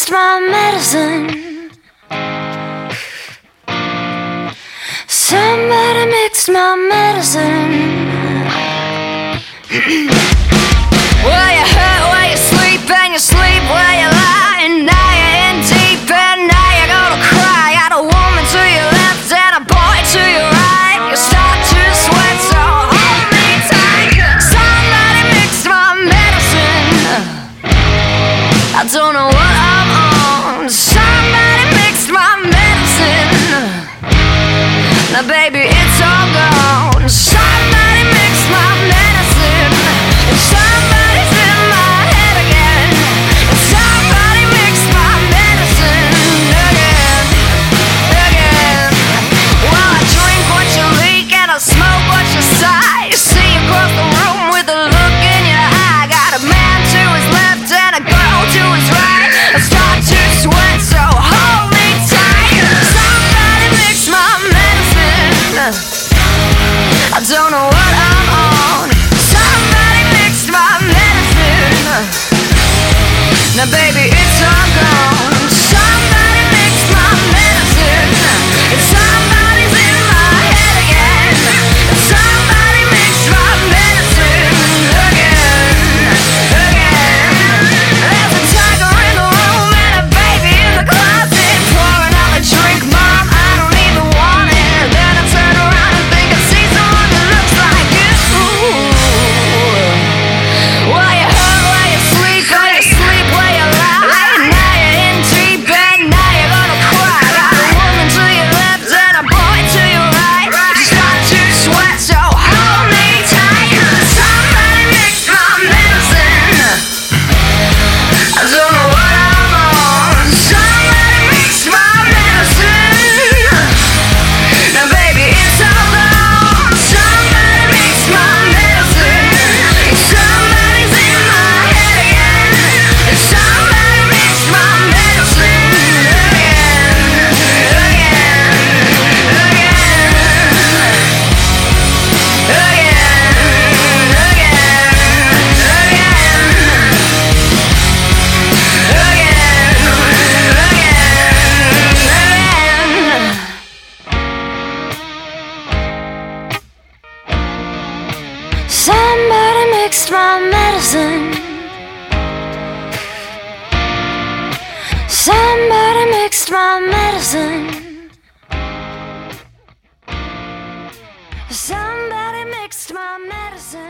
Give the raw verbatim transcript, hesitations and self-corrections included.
mixed my medicine. Somebody mixed my medicine. Well, you hurt where you sleep, and you sleep where you lie, and now you're in deep, and now you're gonna cry. Got a woman to your left and a boy to your right. You start to sweat, so hold me tight. Somebody mixed my medicine. I don't know what I'm on. Somebody mixed my medicine. Now baby, it's all gone. Somebody mixed my medicine. And somebody's in my head again. And somebody mixed my medicine again, again. Well, I drink what you leak and I smoke what you sigh. You see across the room with a look in your eye. Got a man to his left and a girl to his right. I start to sweat, so hold me tight. Somebody mixed my medicine. I don't know what I'm on. Somebody mixed my medicine. Now baby, it's all gone. Somebody mixed my medicine. And somebody's in my head again. And somebody mixed my medicine again, again. There's a tiger in the room and a baby in the closet, pouring out the drink, mom, I don't even want it. Then I turn around and think I see someone that looks like you. Well, you hurt where you sleep, or you sleep where you lie. Now you're in deep and now you're gonna cry. Got a woman to your left and a boy to your right. You start to sweat, so hold me tight. Somebody mixed my medicine. I don't know what I'm on. Somebody mixed my medicine. Now baby, it's all gone. Somebody mixed my medicine. Somebody's in my head again. And somebody mixed my medicine again, again, somebody mixed my medicine. Somebody mixed my medicine. Somebody mixed my medicine.